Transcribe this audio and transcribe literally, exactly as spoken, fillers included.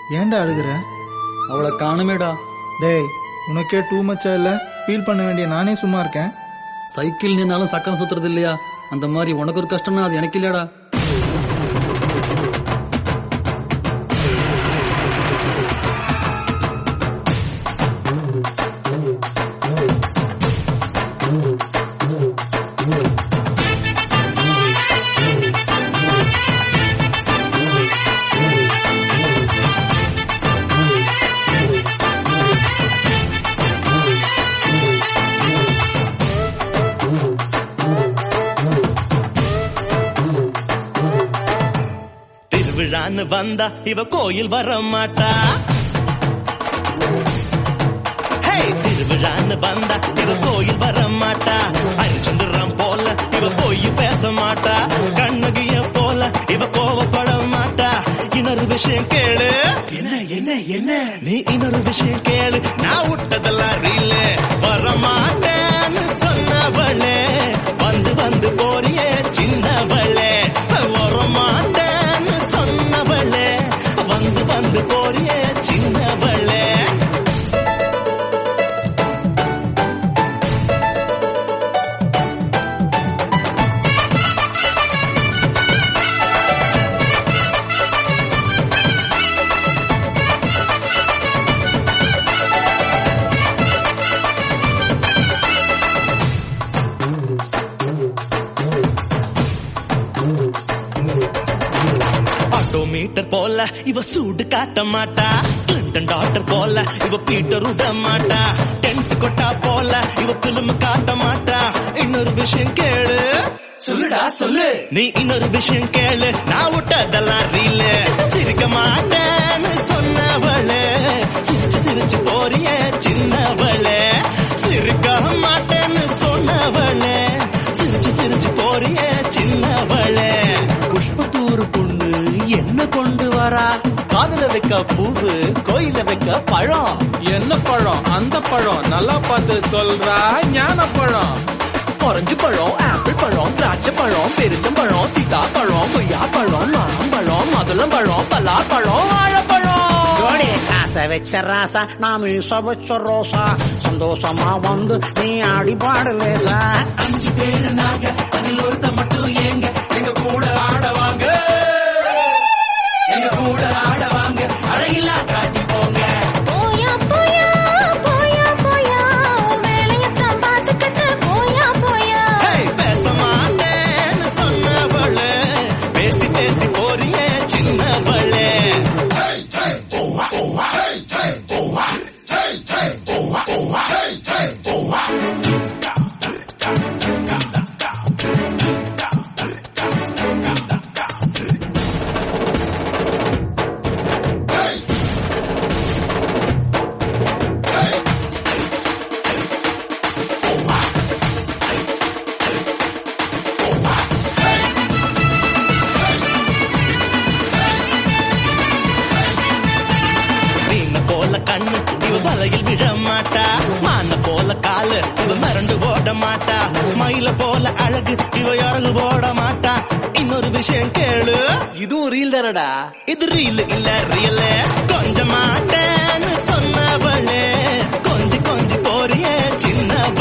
ஏன்டா அழுகுற? அவளை காணுமேடா. டேய், உனக்கே டூ மச்சா இல்ல? ஃபீல் பண்ண வேண்டிய நானே சும்மா இருக்கேன். சைக்கிள் நின்னாலும் சக்கரம் சுத்துறது இல்லையா? அந்த மாதிரி உனக்கு ஒரு கஷ்டம்னா அது எனக்கு இல்லையாடா. திருவிழான்னு வந்தா இவ கோயில் வர மாட்டா. திருவிழான்னு வந்தா இவ கோயில் வர மாட்டா. அரிச்சந்திரம் போல இவ போய் பேச மாட்டா. கண்ணகிய போல இவ கோவப்பட மாட்டா. இன்னொரு விஷயம் கேளு. என்ன என்ன என்ன நீ இன்னொரு விஷயம் கேளு. நான் விட்டதெல்லாம் ரீல வர மாட்டேன்னு சொன்னவளே, வந்து வந்து போறியே சின்னவளே. வர மாட்டேன்னு சொன்னவளே, வந்து வந்து போறியே சின்னவளே. மீட்டர் போல இவ சூடு காட்ட மாட்டா. கிளின்டன் டாக்டர் போல இவ பீட்டர் உட மாட்டா. டென்ட் கொட்டா போல இவ பிலிம் காட்ட மாட்டா. இன்னொரு விஷயம் கேளு. சொல்லுடா சொல்லு. நீ இன்னொரு விஷயம் கேளு. நான் விட்டதெல்லாம் ரீல சிரிக்க மாட்டேன்னு சொன்னவளே, சிரிச்சு சிரிச்சு போறியே சின்னவளே. சிரிக்க மாட்டேன்னு சொன்னவளே, சிரிச்சு சிரிச்சு போறியே சின்னவளே. புஷ்பத்தூர் பொண்ணு என்ன கொண்டு வரா? காதுல வைக்க பூவு, கோயில வைக்க பழம். என்ன பழம்? அந்த பழம் நல்லா பார்த்து சொல்றா. ஞான பழம், ஆரஞ்சு பழம், ஆப்பிள் பழம், திராட்சை பழம், பெருச்சம் பழம், சீதா பழம், கொய்யா பழம், நாரம் பழம், மாதுளம் பழம், பலா பழம், வாழைப்பழம். ஆசை வச்ச ராசா, நான் மீச வச்ச ரோசா. சந்தோஷமா வந்து நீ ஆடி பாடலேசா. அஞ்சு பேரு நாங்க, அதில் ஒருத்த மட்டும் ஏங்க. எங்க கூட ஆடவாங்க, எங்க கூட ஆடவாங்க. அழகில்லா காட்டி போங்க. போயா போயா போயா போயா, வேலையத்தான் பார்த்துக்கிட்டு போயா போயா. பேச மாட்டேன்னு சொன்னவளே, பேசி பேசி போறியே சின்னவளே. கண்ணு இவ வலையில் விழ மாட்டா. மான போல காலு இவ மறந்து ஓட மாட்டா. மயில போல அழகு இவ யாரு ஓட மாட்டா. இன்னொரு விஷயம் கேளு. இதுவும் ரீல் தானடா. இது ரீல் இல்ல ரியல். கொஞ்ச மாட்டேன்னு சொன்னவளே, கொஞ்சி கொஞ்சி போறியே சின்ன